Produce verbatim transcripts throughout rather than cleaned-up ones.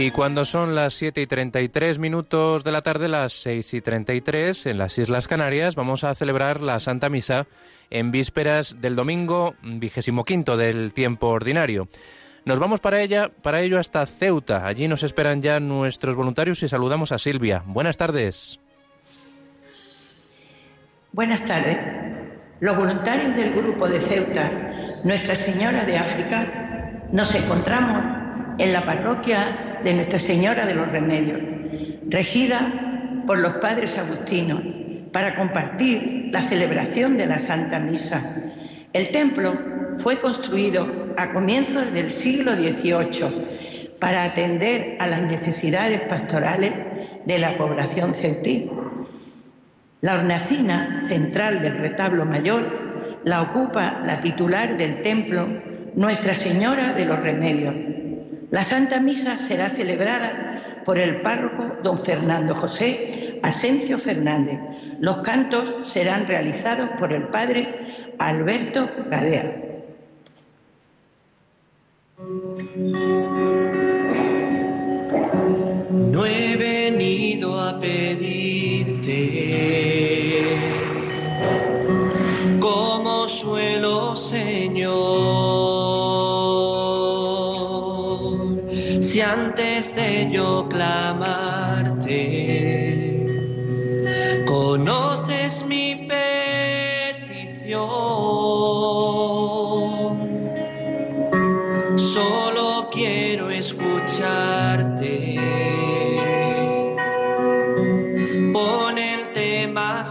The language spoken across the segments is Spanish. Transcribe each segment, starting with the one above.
Y cuando son las siete y treinta y tres minutos de la tarde, las seis y treinta y tres en las Islas Canarias, vamos a celebrar la Santa Misa en vísperas del domingo vigésimo quinto del tiempo ordinario. Nos vamos para ella, para ello hasta Ceuta. Allí nos esperan ya nuestros voluntarios y saludamos a Silvia. Buenas tardes. Buenas tardes. Los voluntarios del grupo de Ceuta, Nuestra Señora de África, nos encontramos en la parroquia de Nuestra Señora de los Remedios, regida por los padres agustinos, para compartir la celebración de la Santa Misa. El templo fue construido a comienzos del siglo dieciocho para atender a las necesidades pastorales de la población ceutí. La hornacina central del retablo mayor la ocupa la titular del templo, Nuestra Señora de los Remedios. La Santa Misa será celebrada por el párroco don Fernando José Asencio Fernández. Los cantos serán realizados por el padre Alberto Gadea. No he venido a pedirte como suelo, Señor. Si antes de yo clamarte, conoces mi petición, solo quiero escucharte. Pon el tema,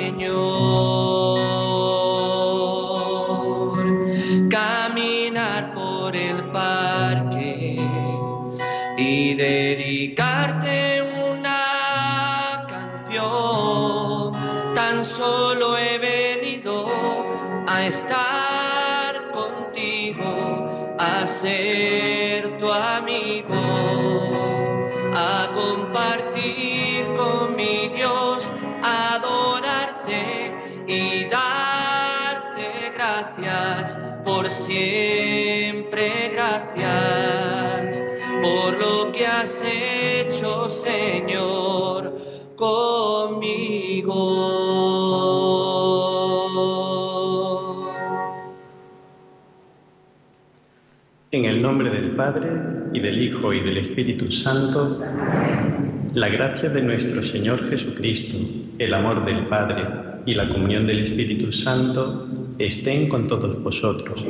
Señor, caminar por el parque y dedicarte una canción. Tan solo he venido a estar contigo, a ser tu amigo, a compartir con mi Dios, a adorarte y darte gracias por siempre. Gracias por lo que has hecho, Señor, conmigo. En el nombre del Padre, y del Hijo, y del Espíritu Santo, la gracia de nuestro Señor Jesucristo, el amor del Padre y la comunión del Espíritu Santo estén con todos vosotros.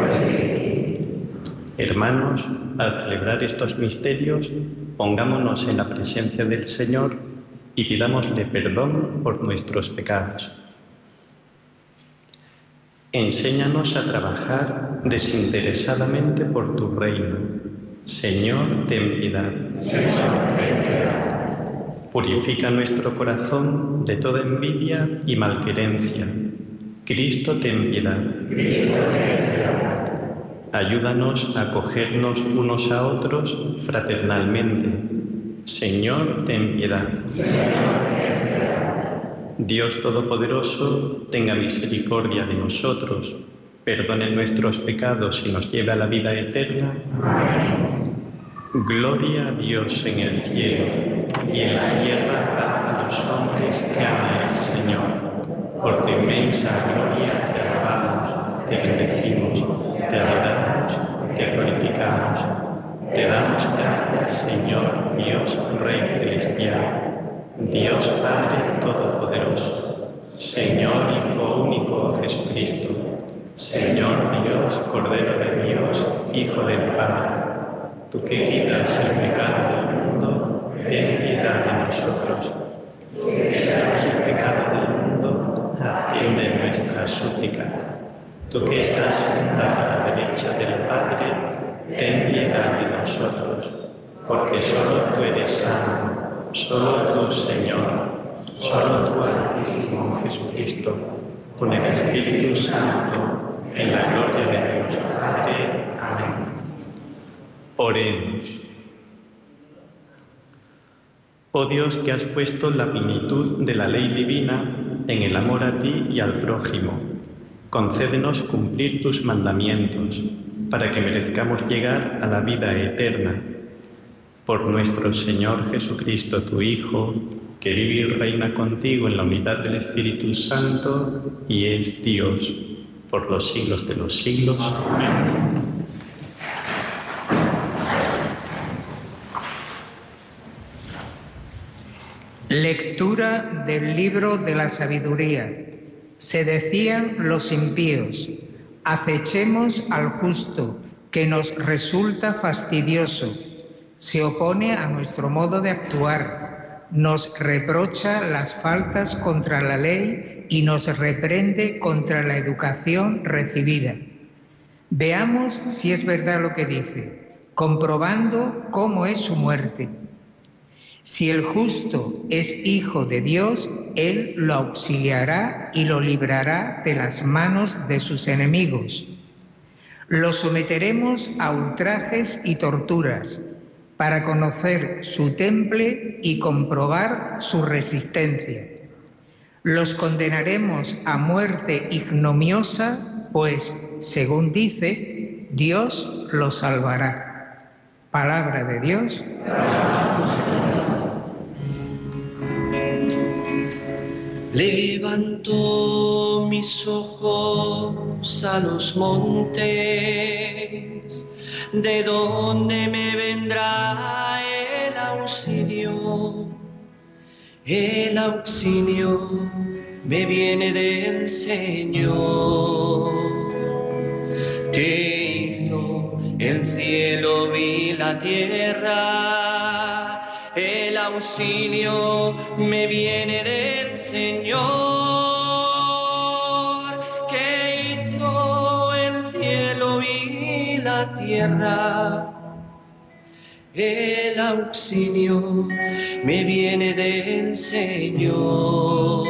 Hermanos, al celebrar estos misterios, pongámonos en la presencia del Señor y pidámosle perdón por nuestros pecados. Enséñanos a trabajar desinteresadamente por tu reino. Señor, ten piedad. Purifica nuestro corazón de toda envidia y malquerencia. Cristo, ten piedad. Ayúdanos a acogernos unos a otros fraternalmente. Señor, ten piedad. Dios Todopoderoso, tenga misericordia de nosotros, perdone nuestros pecados y nos lleve a la vida eterna. Amén. Gloria a Dios en el cielo y en la tierra paz a los hombres que aman al Señor. Por tu inmensa gloria te alabamos, te bendecimos, te adoramos, te glorificamos. Te damos gracias, Señor, Dios, Rey celestial, Dios Padre Todopoderoso, Señor Hijo único Jesucristo, Señor Dios, Cordero de Dios, Hijo del Padre, tú que quitas el pecado del mundo, ten piedad de nosotros. Tú que quitas el pecado del mundo, atiende nuestra súplica. Tú que estás sentada a la derecha del Padre, ten piedad de nosotros, porque solo tú eres santo, solo tú, Señor, solo tú, Altísimo Jesucristo, con el Espíritu Santo, en la gloria de Dios Padre. Amén. Oremos. Oh Dios, que has puesto la plenitud de la ley divina en el amor a ti y al prójimo, concédenos cumplir tus mandamientos, para que merezcamos llegar a la vida eterna. Por nuestro Señor Jesucristo, tu Hijo, que vive y reina contigo en la unidad del Espíritu Santo y es Dios por los siglos de los siglos. Amén. Lectura del libro de la sabiduría. Se decían los impíos: acechemos al justo, que nos resulta fastidioso. Se opone a nuestro modo de actuar, nos reprocha las faltas contra la ley y nos reprende contra la educación recibida. Veamos si es verdad lo que dice, comprobando cómo es su muerte. Si el justo es hijo de Dios, Él lo auxiliará y lo librará de las manos de sus enemigos. Lo someteremos a ultrajes y torturas, para conocer su temple y comprobar su resistencia. Los condenaremos a muerte ignomiosa, pues, según dice, Dios los salvará. Palabra de Dios. Levanto mis ojos a los montes, ¿de dónde me vendrá el auxilio? El auxilio me viene del Señor, que hizo el cielo y la tierra. El auxilio me viene del Señor, que hizo el cielo y la tierra. El auxilio me viene del Señor,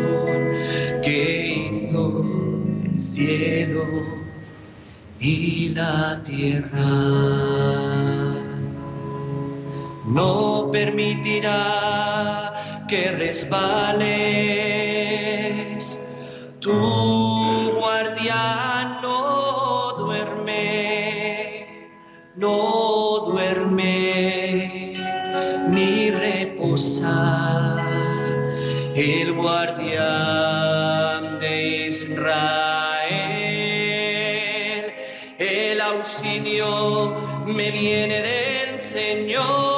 que hizo el cielo y la tierra. No permitirá que resbales, tu guardián no duerme, no duerme ni reposa, el guardián de Israel. El auxilio me viene del Señor,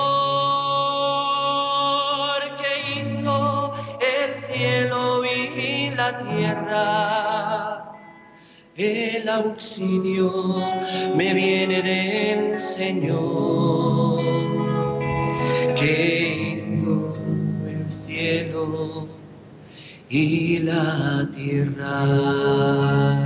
la tierra. El auxilio me viene del Señor, que hizo el cielo y la tierra.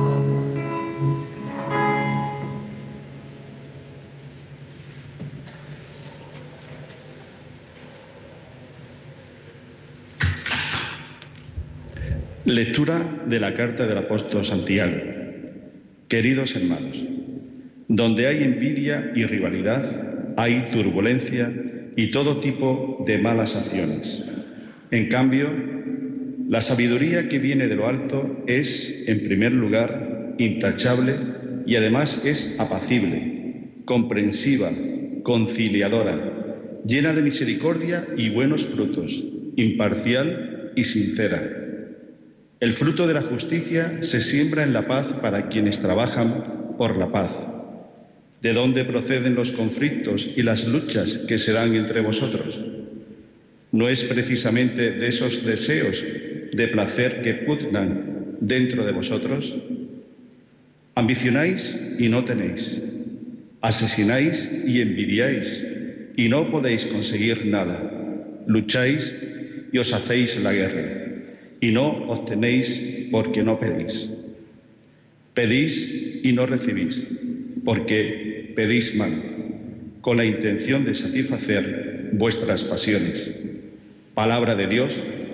Lectura de la carta del apóstol Santiago. Queridos hermanos, donde hay envidia y rivalidad, hay turbulencia y todo tipo de malas acciones. En cambio, la sabiduría que viene de lo alto es, en primer lugar, intachable y además es apacible, comprensiva, conciliadora, llena de misericordia y buenos frutos, imparcial y sincera. El fruto de la justicia se siembra en la paz para quienes trabajan por la paz. ¿De dónde proceden los conflictos y las luchas que se dan entre vosotros? ¿No es precisamente de esos deseos de placer que pugnan dentro de vosotros? Ambicionáis y no tenéis. Asesináis y envidiáis y no podéis conseguir nada. Lucháis y os hacéis la guerra, y no obtenéis porque no pedís. Pedís y no recibís, porque pedís mal, con la intención de satisfacer vuestras pasiones. Palabra de Dios.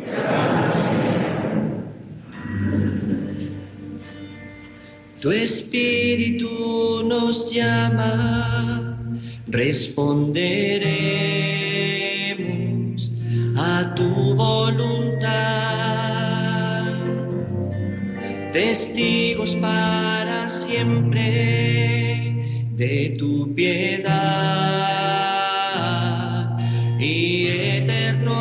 Tu Espíritu nos llama, responderemos a tu voluntad, testigos para siempre de tu piedad. y eterno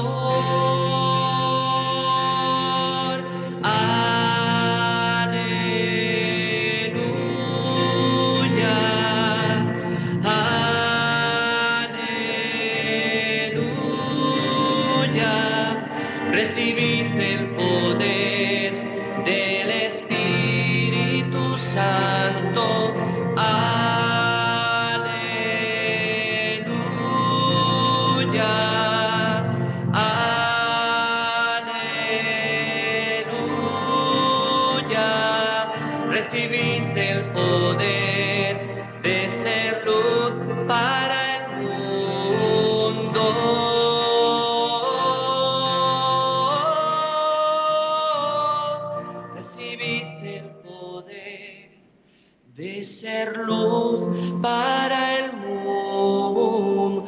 amor. Aleluya, aleluya. Recibid el poder del Espíritu Santo. Recibís el poder de ser luz para el mundo. Recibís el poder de ser luz para el mundo.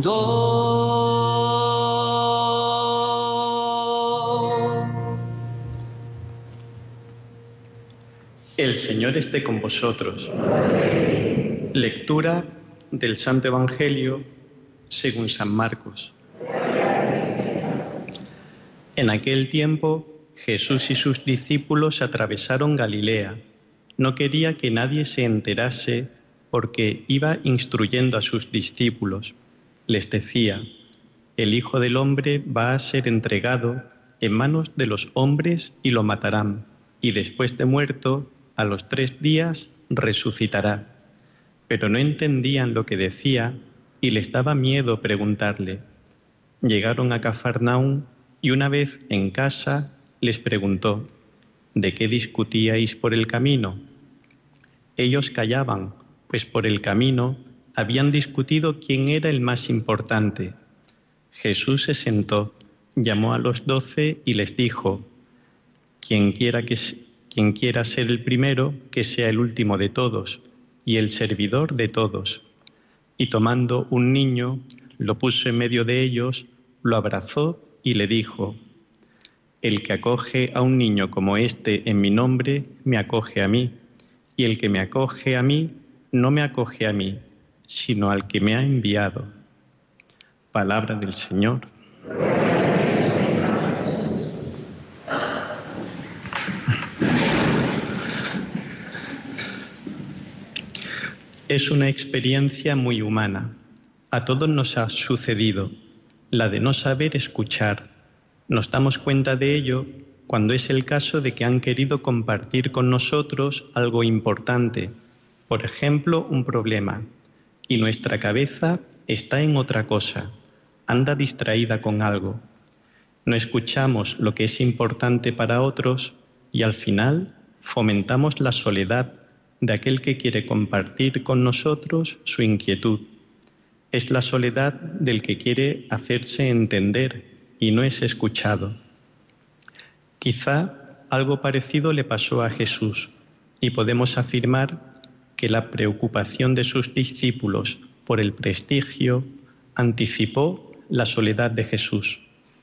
El Señor esté con vosotros. Lectura del Santo Evangelio según San Marcos. En aquel tiempo, Jesús y sus discípulos atravesaron Galilea. No quería que nadie se enterase porque iba instruyendo a sus discípulos. Les decía: el Hijo del Hombre va a ser entregado en manos de los hombres y lo matarán, y después de muerto, a los tres días resucitará. Pero no entendían lo que decía y les daba miedo preguntarle. Llegaron a Cafarnaún y una vez en casa les preguntó: ¿de qué discutíais por el camino? Ellos callaban, pues por el camino habían discutido quién era el más importante. Jesús se sentó, llamó a los doce y les dijo: quien quiera que Quien quiera ser el primero, que sea el último de todos y el servidor de todos. Y tomando un niño, lo puso en medio de ellos, lo abrazó y le dijo: el que acoge a un niño como este en mi nombre, me acoge a mí, y el que me acoge a mí, no me acoge a mí, sino al que me ha enviado. Palabra del Señor. Es una experiencia muy humana. A todos nos ha sucedido, la de no saber escuchar. Nos damos cuenta de ello cuando es el caso de que han querido compartir con nosotros algo importante, por ejemplo, un problema, y nuestra cabeza está en otra cosa, anda distraída con algo. No escuchamos lo que es importante para otros y al final fomentamos la soledad de aquel que quiere compartir con nosotros su inquietud. Es la soledad del que quiere hacerse entender y no es escuchado. Quizá algo parecido le pasó a Jesús y podemos afirmar que la preocupación de sus discípulos por el prestigio anticipó la soledad de Jesús.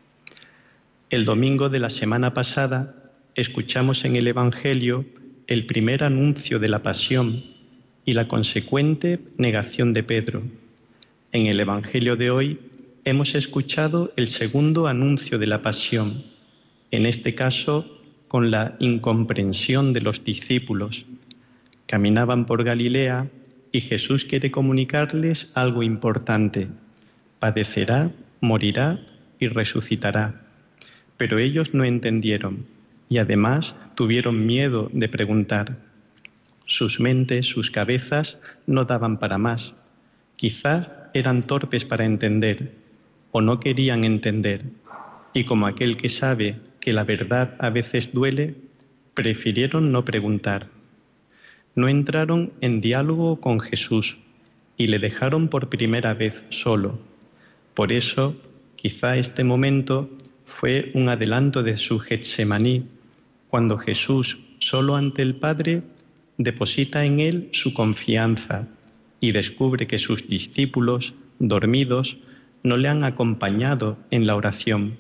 El domingo de la semana pasada escuchamos en el Evangelio el primer anuncio de la pasión y la consecuente negación de Pedro. En el Evangelio de hoy hemos escuchado el segundo anuncio de la pasión, en este caso con la incomprensión de los discípulos. Caminaban por Galilea y Jesús quiere comunicarles algo importante: padecerá, morirá y resucitará. Pero ellos no entendieron y además tuvieron miedo de preguntar. Sus mentes, sus cabezas no daban para más. Quizás eran torpes para entender o no querían entender. Y como aquel que sabe que la verdad a veces duele, prefirieron no preguntar. No entraron en diálogo con Jesús y le dejaron por primera vez solo. Por eso, quizá este momento fue un adelanto de su Getsemaní, cuando Jesús, solo ante el Padre, deposita en él su confianza y descubre que sus discípulos, dormidos, no le han acompañado en la oración.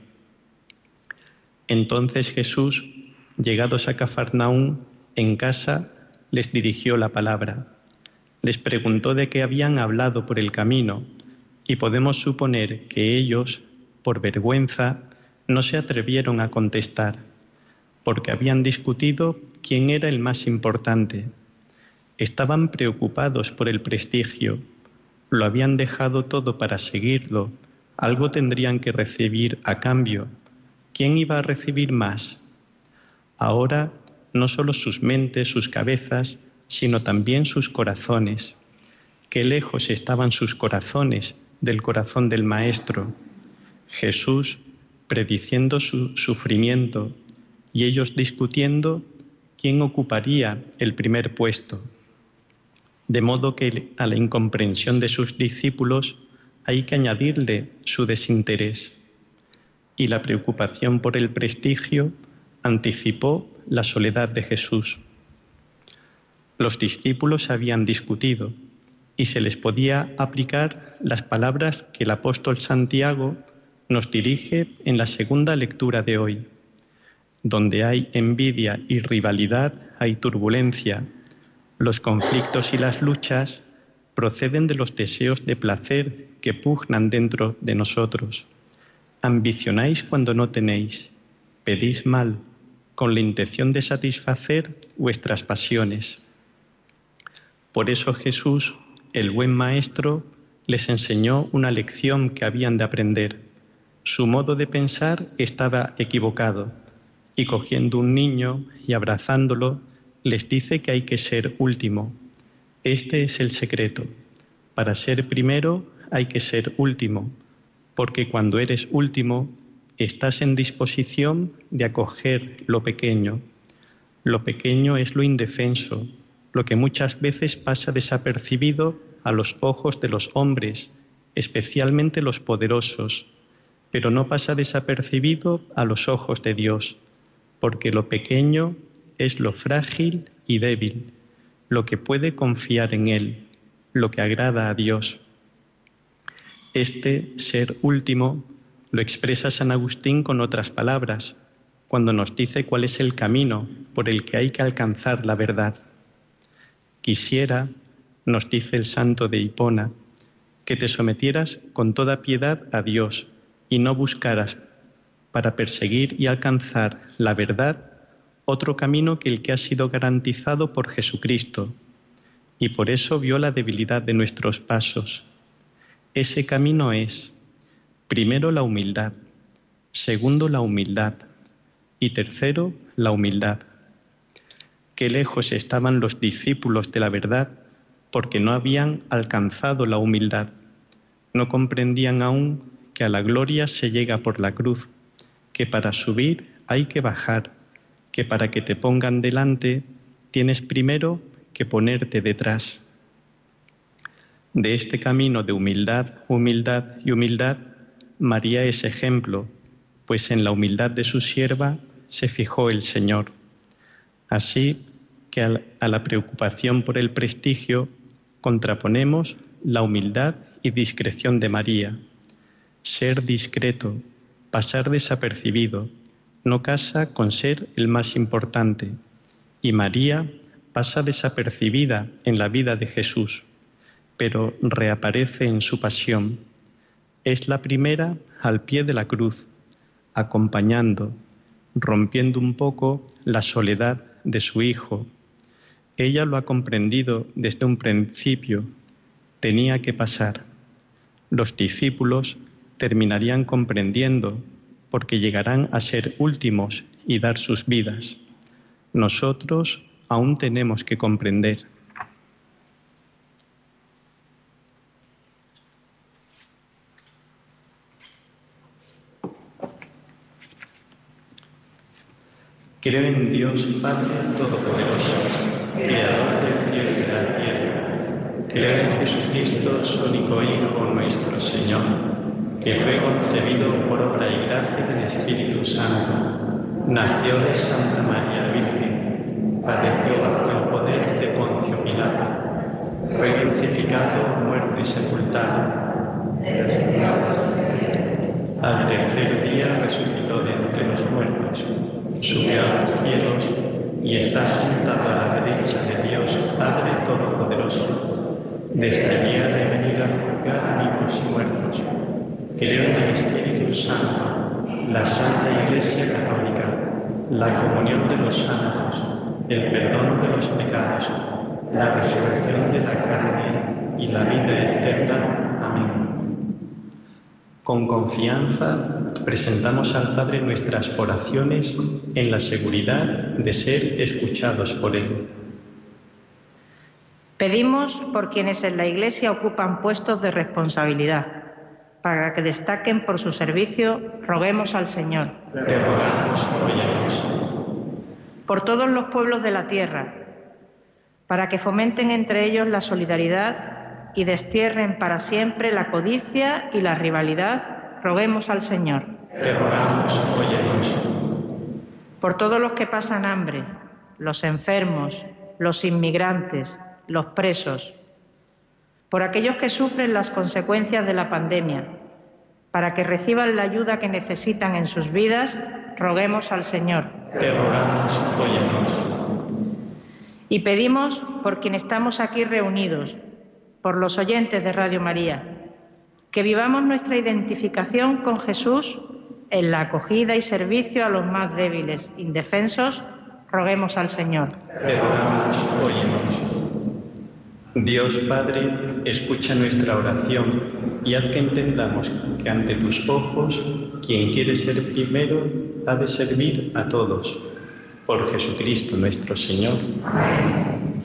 Entonces Jesús, llegados a Cafarnaún, en casa, les dirigió la palabra. Les preguntó de qué habían hablado por el camino, y podemos suponer que ellos, por vergüenza, no se atrevieron a contestar, porque habían discutido quién era el más importante. Estaban preocupados por el prestigio, lo habían dejado todo para seguirlo, algo tendrían que recibir a cambio. ¿Quién iba a recibir más? Ahora, no solo sus mentes, sus cabezas, sino también sus corazones. Qué lejos estaban sus corazones del corazón del Maestro. Jesús prediciendo su sufrimiento y ellos discutiendo quién ocuparía el primer puesto. De modo que a la incomprensión de sus discípulos hay que añadirle su desinterés. Y la preocupación por el prestigio anticipó la soledad de Jesús. Los discípulos habían discutido y se les podía aplicar las palabras que el apóstol Santiago nos dirige en la segunda lectura de hoy. Donde hay envidia y rivalidad, hay turbulencia. Los conflictos y las luchas proceden de los deseos de placer que pugnan dentro de nosotros. Ambicionáis cuando no tenéis, pedís mal, con la intención de satisfacer vuestras pasiones. Por eso Jesús, el buen Maestro, les enseñó una lección que habían de aprender. Su modo de pensar estaba equivocado, y cogiendo un niño y abrazándolo, les dice que hay que ser último. Este es el secreto. Para ser primero hay que ser último, porque cuando eres último, estás en disposición de acoger lo pequeño. Lo pequeño es lo indefenso, lo que muchas veces pasa desapercibido a los ojos de los hombres, especialmente los poderosos, pero no pasa desapercibido a los ojos de Dios, porque lo pequeño es lo frágil y débil, lo que puede confiar en Él, lo que agrada a Dios. Este ser último lo expresa San Agustín con otras palabras, cuando nos dice cuál es el camino por el que hay que alcanzar la verdad. Quisiera, nos dice el santo de Hipona, que te sometieras con toda piedad a Dios y no buscaras para perseguir y alcanzar la verdad otro camino que el que ha sido garantizado por Jesucristo, y por eso vio la debilidad de nuestros pasos. Ese camino es, primero, la humildad, segundo, la humildad, y tercero, la humildad. Qué lejos estaban los discípulos de la verdad, porque no habían alcanzado la humildad. No comprendían aún que a la gloria se llega por la cruz, que para subir hay que bajar, que para que te pongan delante tienes primero que ponerte detrás. De este camino de humildad, humildad y humildad, María es ejemplo, pues en la humildad de su sierva se fijó el Señor. Así que a la preocupación por el prestigio contraponemos la humildad y discreción de María. Ser discreto, pasar desapercibido, no casa con ser el más importante, y María pasa desapercibida en la vida de Jesús, pero reaparece en su pasión. Es la primera al pie de la cruz, acompañando, rompiendo un poco la soledad de su Hijo. Ella lo ha comprendido desde un principio, tenía que pasar. Los discípulos terminarían comprendiendo, porque llegarán a ser últimos y dar sus vidas. Nosotros aún tenemos que comprender. Creo en Dios Padre Todopoderoso, Creador del cielo y de la tierra. Creo en Jesucristo, su único Hijo, nuestro Señor, que fue concebido por obra y gracia del Espíritu Santo, nació de Santa María Virgen, padeció bajo el poder de Poncio Pilato, fue crucificado, muerto y sepultado. Al tercer día resucitó de entre los muertos, subió a los cielos y está sentado a la derecha de Dios Padre Todopoderoso. de este día de venir a juzgar a vivos y muertos. Creo en el Espíritu Santo, la Santa Iglesia Católica, la comunión de los santos, el perdón de los pecados, la resurrección de la carne y la vida eterna. Amén. Con confianza presentamos al Padre nuestras oraciones en la seguridad de ser escuchados por Él. Pedimos por quienes en la Iglesia ocupan puestos de responsabilidad, para que destaquen por su servicio, roguemos al Señor. Te rogamos, óyenos. Por todos los pueblos de la tierra, para que fomenten entre ellos la solidaridad y destierren para siempre la codicia y la rivalidad, roguemos al Señor. Te rogamos, óyenos. Por todos los que pasan hambre, los enfermos, los inmigrantes, los presos, por aquellos que sufren las consecuencias de la pandemia, para que reciban la ayuda que necesitan en sus vidas, roguemos al Señor. Te rogamos, óyenos. Y pedimos por quien estamos aquí reunidos, por los oyentes de Radio María, que vivamos nuestra identificación con Jesús en la acogida y servicio a los más débiles, indefensos, roguemos al Señor. Te rogamos, óyenos. Dios Padre, escucha nuestra oración y haz que entendamos que ante tus ojos, quien quiere ser primero ha de servir a todos. Por Jesucristo nuestro Señor. Amén.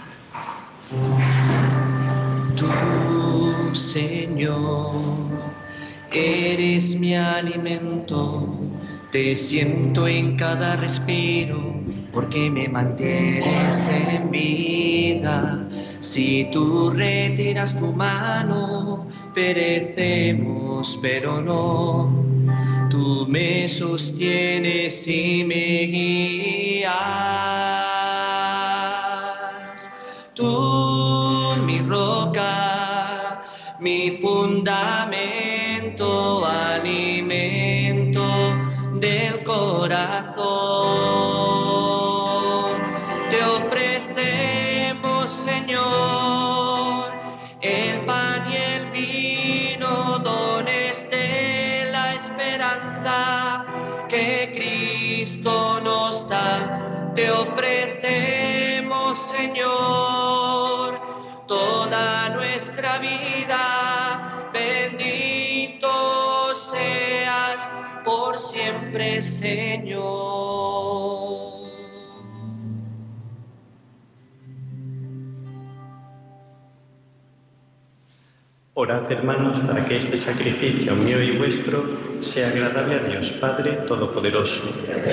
Tú, Señor, eres mi alimento, te siento en cada respiro, porque me mantienes en vida. Si tú retiras tu mano, perecemos, pero no. Tú me sostienes y me guías. Tú, mi roca, mi fundamento, alimento del corazón. Te ofrecemos, Señor, el pan y el vino, dones de la esperanza que Cristo nos da. Te ofrecemos, Señor, toda nuestra vida. Bendito seas por siempre, Señor. Orad, hermanos, para que este sacrificio mío y vuestro sea agradable a Dios Padre Todopoderoso.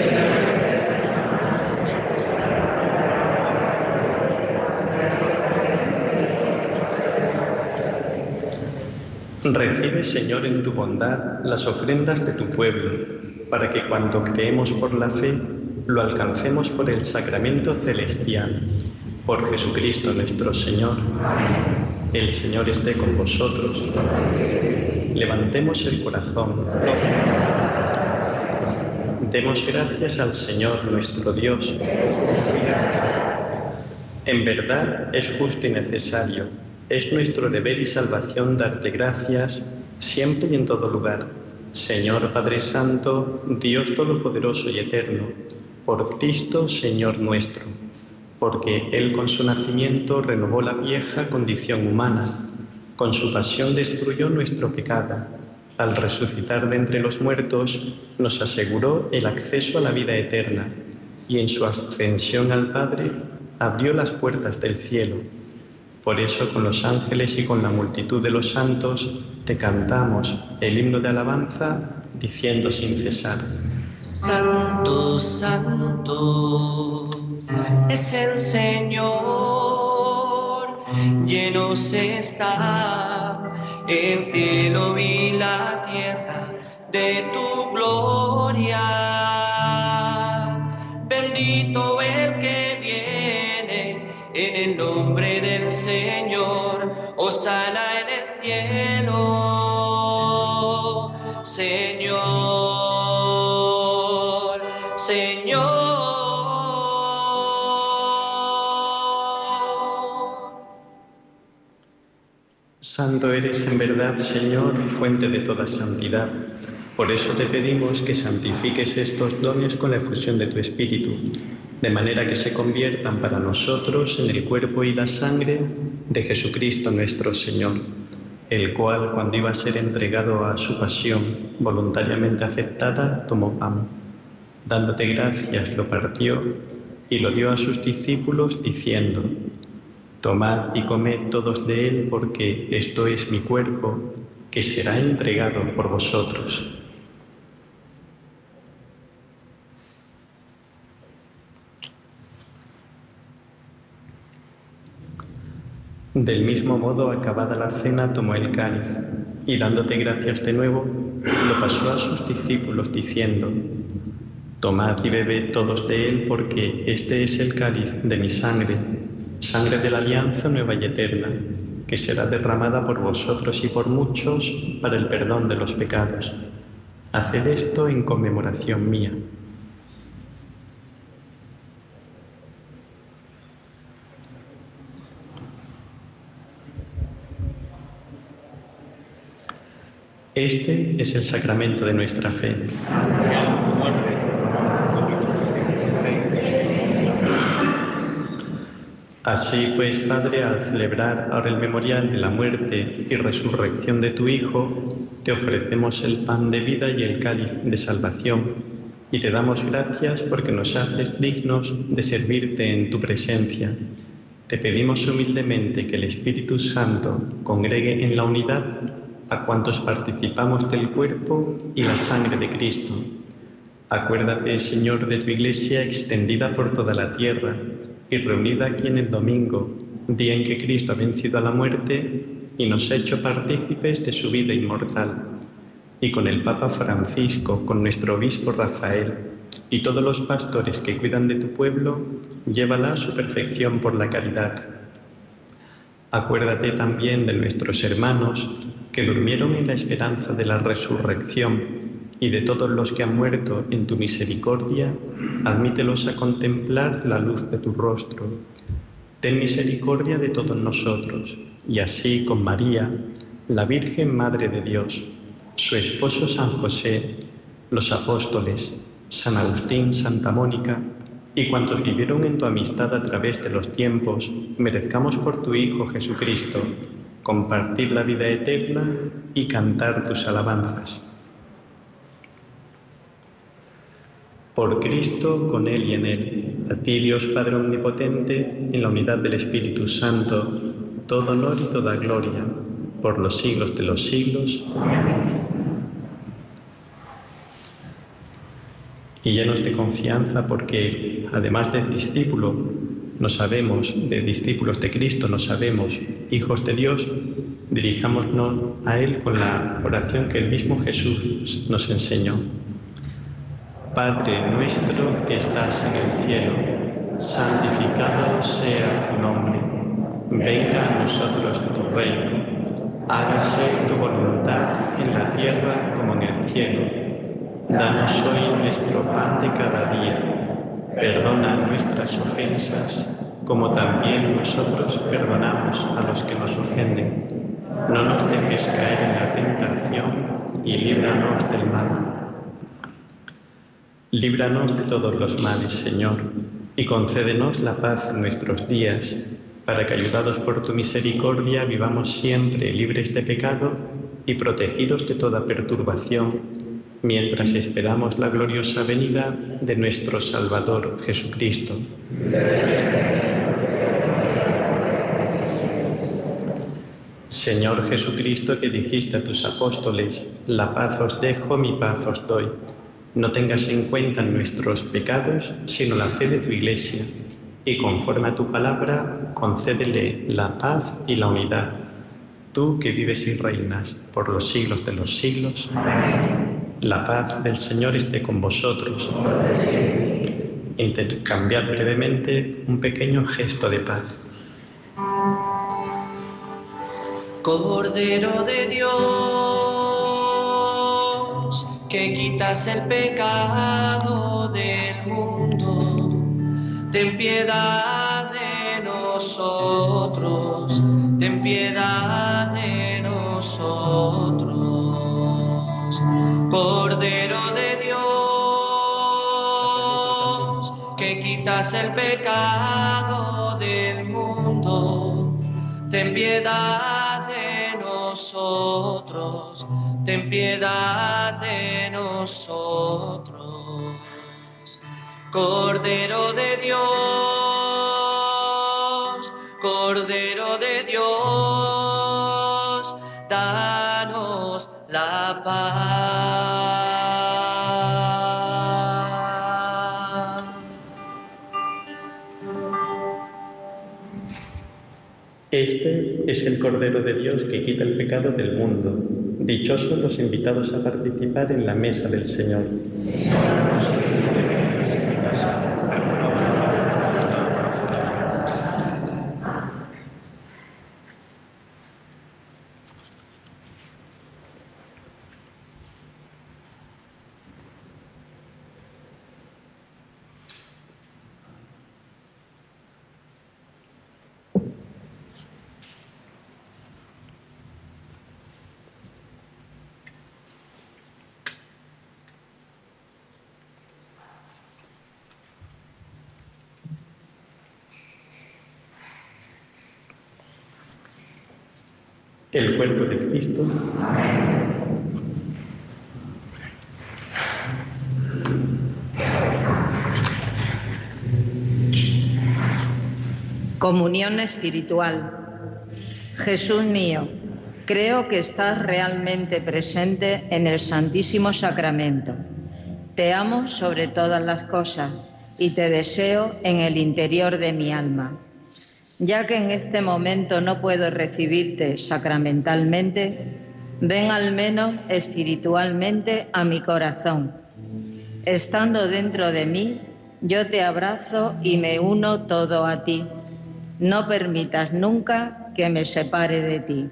Recibe, Señor, en tu bondad las ofrendas de tu pueblo, para que cuando creemos por la fe, lo alcancemos por el sacramento celestial. Por Jesucristo nuestro Señor. El Señor esté con vosotros. Levantemos el corazón. Demos gracias al Señor nuestro Dios. En verdad es justo y necesario. Es nuestro deber y salvación darte gracias siempre y en todo lugar. Señor Padre Santo, Dios Todopoderoso y Eterno, por Cristo, Señor nuestro, porque Él con su nacimiento renovó la vieja condición humana, con su pasión destruyó nuestro pecado, al resucitar de entre los muertos nos aseguró el acceso a la vida eterna, y en su ascensión al Padre abrió las puertas del cielo. Por eso con los ángeles y con la multitud de los santos te cantamos el himno de alabanza, diciendo sin cesar: Santo, santo es el Señor, llenos está el cielo y la tierra de tu gloria. Bendito el que viene en el nombre del Señor, hosana en el cielo. Señor, Señor. Santo eres en verdad, Señor, fuente de toda santidad. Por eso te pedimos que santifiques estos dones con la efusión de tu Espíritu, de manera que se conviertan para nosotros en el cuerpo y la sangre de Jesucristo nuestro Señor, el cual, cuando iba a ser entregado a su pasión voluntariamente aceptada, tomó pan. Dándote gracias, lo partió y lo dio a sus discípulos, diciendo: Tomad y comed todos de él, porque esto es mi cuerpo, que será entregado por vosotros. Del mismo modo, acabada la cena, tomó el cáliz, y dándote gracias de nuevo, lo pasó a sus discípulos, diciendo: Tomad y bebed todos de él, porque este es el cáliz de mi sangre, sangre de la alianza nueva y eterna, que será derramada por vosotros y por muchos para el perdón de los pecados. Haced esto en conmemoración mía. Este es el sacramento de nuestra fe. Así pues, Padre, al celebrar ahora el memorial de la muerte y resurrección de tu Hijo, te ofrecemos el pan de vida y el cáliz de salvación, y te damos gracias porque nos haces dignos de servirte en tu presencia. Te pedimos humildemente que el Espíritu Santo congregue en la unidad a cuantos participamos del cuerpo y la sangre de Cristo. Acuérdate, Señor, de tu Iglesia extendida por toda la tierra y reunida aquí en el domingo, día en que Cristo ha vencido a la muerte y nos ha hecho partícipes de su vida inmortal. Y con el Papa Francisco, con nuestro obispo Rafael y todos los pastores que cuidan de tu pueblo, llévala a su perfección por la caridad. Acuérdate también de nuestros hermanos que durmieron en la esperanza de la resurrección, y de todos los que han muerto en tu misericordia, admítelos a contemplar la luz de tu rostro. Ten misericordia de todos nosotros, y así con María, la Virgen Madre de Dios, su esposo San José, los apóstoles, San Agustín, Santa Mónica, y cuantos vivieron en tu amistad a través de los tiempos, merezcamos por tu Hijo Jesucristo compartir la vida eterna y cantar tus alabanzas. Por Cristo, con Él y en Él, a ti, Dios Padre Omnipotente, en la unidad del Espíritu Santo, todo honor y toda gloria, por los siglos de los siglos. Y llenos de confianza, porque además del discípulo, no sabemos, de discípulos de Cristo, no sabemos, hijos de Dios, dirijámonos a Él con la oración que el mismo Jesús nos enseñó. Padre nuestro que estás en el cielo, santificado sea tu nombre. Venga a nosotros tu reino. Hágase tu voluntad en la tierra como en el cielo. Danos hoy nuestro pan de cada día. Perdona nuestras ofensas, como también nosotros perdonamos a los que nos ofenden. No nos dejes caer en la tentación y líbranos del mal. Líbranos de todos los males, Señor, y concédenos la paz en nuestros días, para que, ayudados por tu misericordia, vivamos siempre libres de pecado y protegidos de toda perturbación, mientras esperamos la gloriosa venida de nuestro Salvador Jesucristo. Señor Jesucristo, que dijiste a tus apóstoles: la paz os dejo, mi paz os doy. No tengas en cuenta nuestros pecados, sino la fe de tu Iglesia, y conforme a tu palabra, concédele la paz y la unidad. Tú que vives y reinas por los siglos de los siglos. La paz del Señor esté con vosotros. Intercambiad brevemente un pequeño gesto de paz. Cordero de Dios, que quitas el pecado del mundo, ten piedad de nosotros, ten piedad de nosotros. Cordero de Dios, que quitas el pecado del mundo, ten piedad de nosotros, ten piedad de nosotros. Cordero de Dios, Cordero de Dios, danos la paz. Este es el Cordero de Dios que quita el pecado del mundo. Dichosos los invitados a participar en la mesa del Señor. El cuerpo de Cristo. Comunión espiritual. Jesús mío, creo que estás realmente presente en el Santísimo Sacramento. Te amo sobre todas las cosas y te deseo en el interior de mi alma. Ya que en este momento no puedo recibirte sacramentalmente, ven al menos espiritualmente a mi corazón. Estando dentro de mí, yo te abrazo y me uno todo a ti. No permitas nunca que me separe de ti.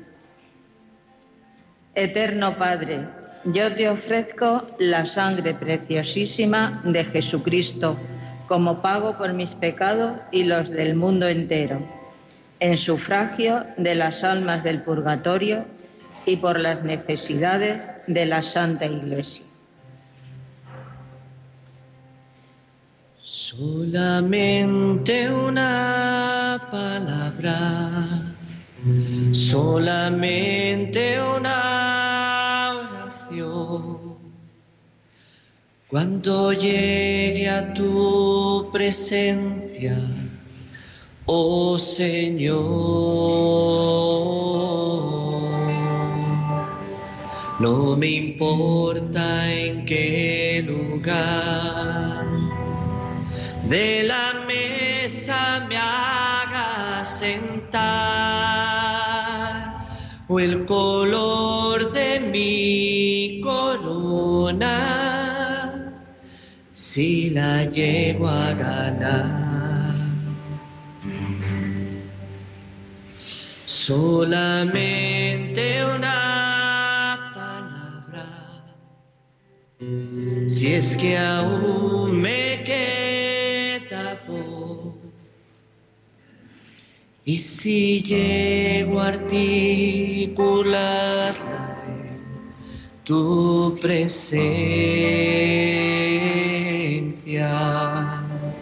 Eterno Padre, yo te ofrezco la sangre preciosísima de Jesucristo como pago por mis pecados y los del mundo entero, en sufragio de las almas del purgatorio y por las necesidades de la Santa Iglesia. Solamente una palabra, solamente una oración. Cuando llegue a tu presencia, oh Señor, no me importa en qué lugar de la mesa me hagas sentar, o el color de mi corona, si la llego a ganar. Solamente una palabra, si es que aún me queda voz, y si llego a articularla en tu presencia.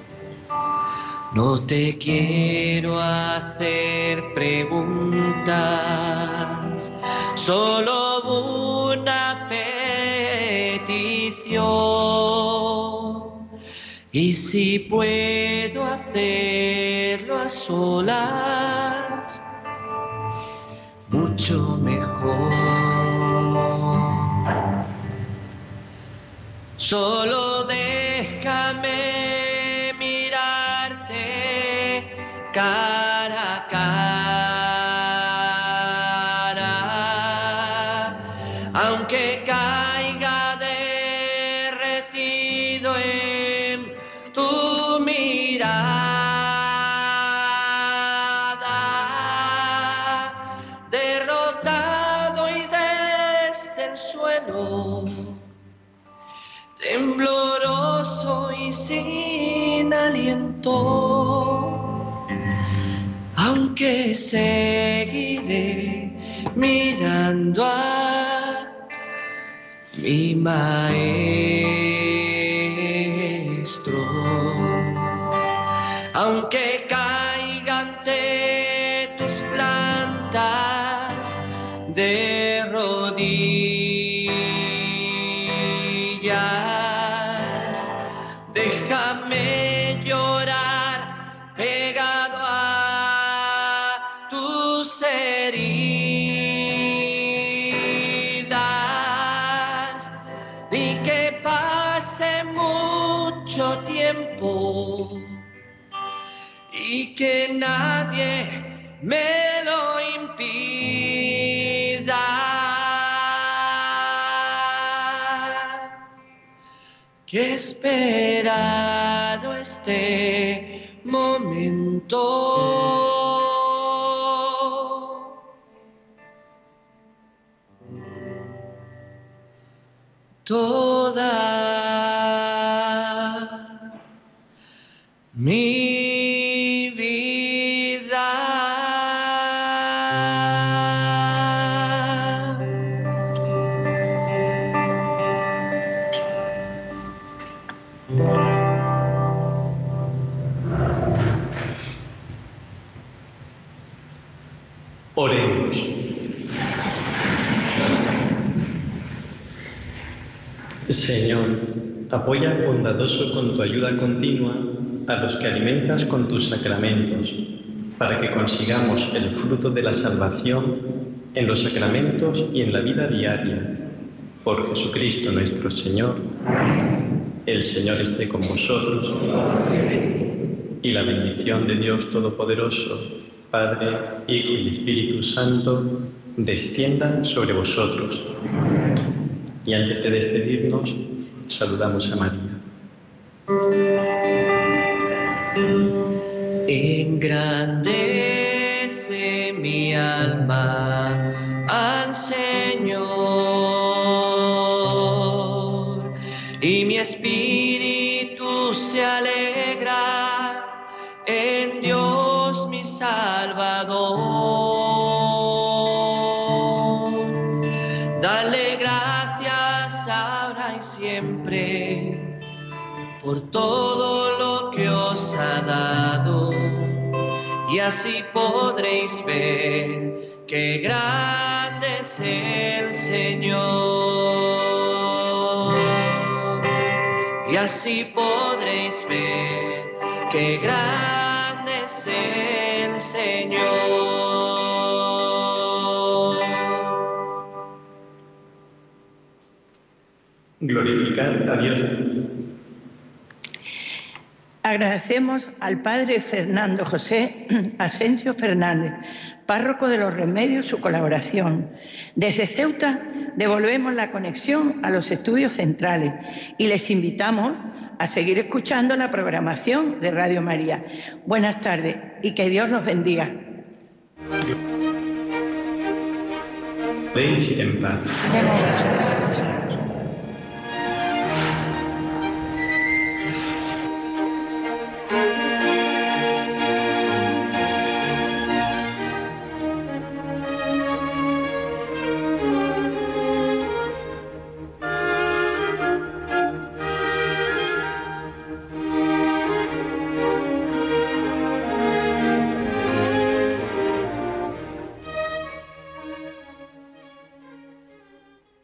No te quiero hacer preguntas, solo una petición. Y si puedo hacerlo a solas, mucho mejor. Solo déjame mirarte cara a cara, aunque caiga derretido en tu mirada, derrotado y desde el suelo, tembloroso y sin aliento, aunque seguiré mirando a mi maestro. Aunque caiga ante tus plantas de rodillas, déjame llorar pegado a tus heridas y que pase mucho tiempo y que nadie me lo impida. Que he esperado este momento. Toda mi vida. Oremos. Señor, apoya bondadoso con tu ayuda continua a los que alimentas con tus sacramentos, para que consigamos el fruto de la salvación en los sacramentos y en la vida diaria. Por Jesucristo nuestro Señor. El Señor esté con vosotros. Y la bendición de Dios Todopoderoso, Padre, Hijo y Espíritu Santo, desciendan sobre vosotros. Y antes de despedirnos, saludamos a María. Engrandece mi alma al Señor y mi espíritu se alegra en Dios mi Salvador. Dale gracias ahora y siempre por todo lo que os ha dado, y así podréis ver que grande es el Señor. Y así podréis ver que grande es el Señor. Glorificad a Dios. Agradecemos al Padre Fernando José Asensio Fernández, párroco de Los Remedios, su colaboración. Desde Ceuta devolvemos la conexión a los estudios centrales y les invitamos a seguir escuchando la programación de Radio María. Buenas tardes y que Dios los bendiga. Veis en paz.